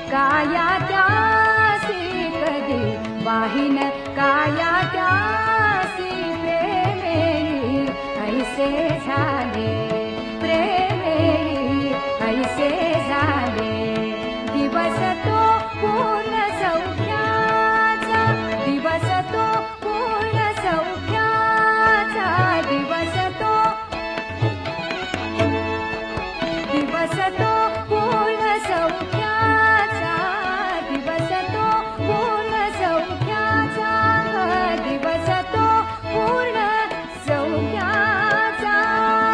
काया त्यासी कधी वाहिन काया त्यासी प्रेमेरी ऐसे झाले प्रेमेरी ऐसे झाले दिवस तो पूर्ण सौख्याचा दिवस तो पूर्ण सौख्याचा दिवस तो पूर्ण सौख्याचा दिवस तो पूर्ण सौख्याचा दिवस तो पूर्ण सौख्याचा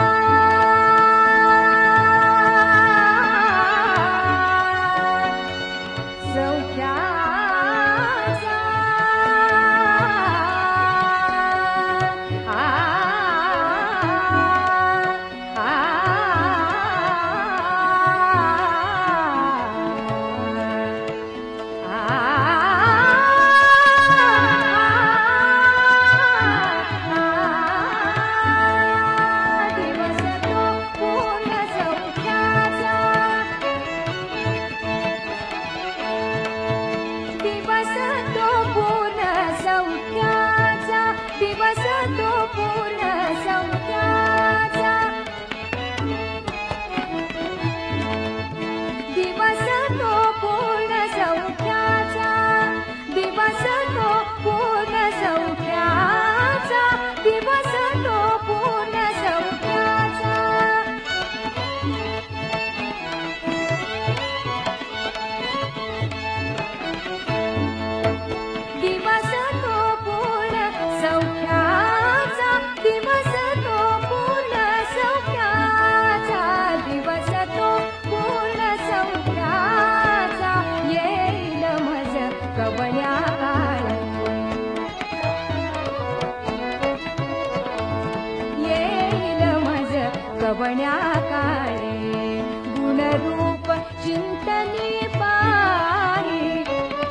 कवण्या काळे गुणरूप चिंतनी पाही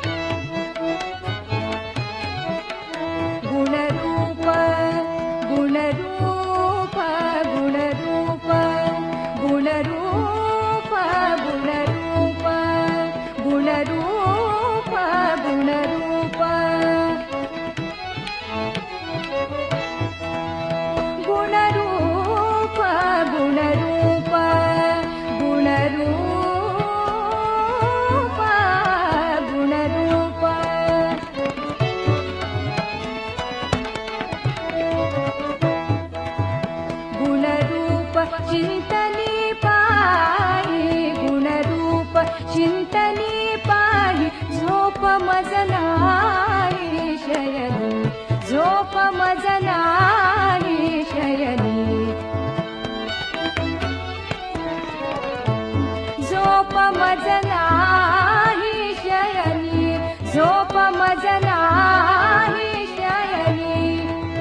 गुणरूप गुणरूप गुणरूप गुणरूप गुणरूप गुणरूप गुणरूप गुणरूप गुणरूप गुणरूप चिंतनी पाही गुणरूप चिंतनी पाही झोप मज नाही शयनी झोप मज नाही शयनी झोप मज नाही शयनी झोप मज नाही शयनी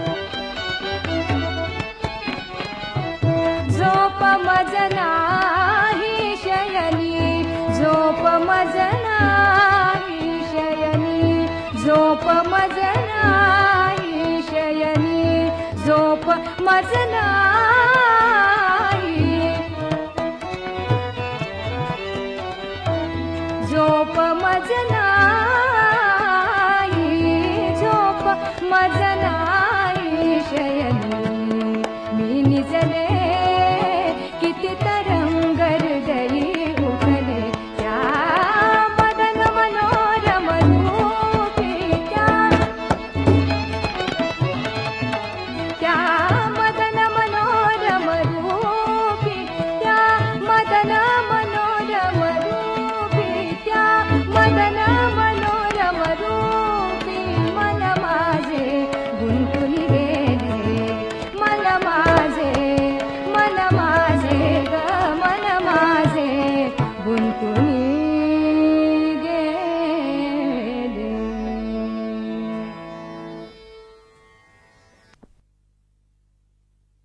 झोप मज नाही शयनी झोप मज नाही शयनी झोप मज नाही शयनी झोप मज नाही झोप मज नाही झोप मज नाही शयनी मी निजले किती तरंग हृदयी उठले त्या मदन मनोरम रूपी त्या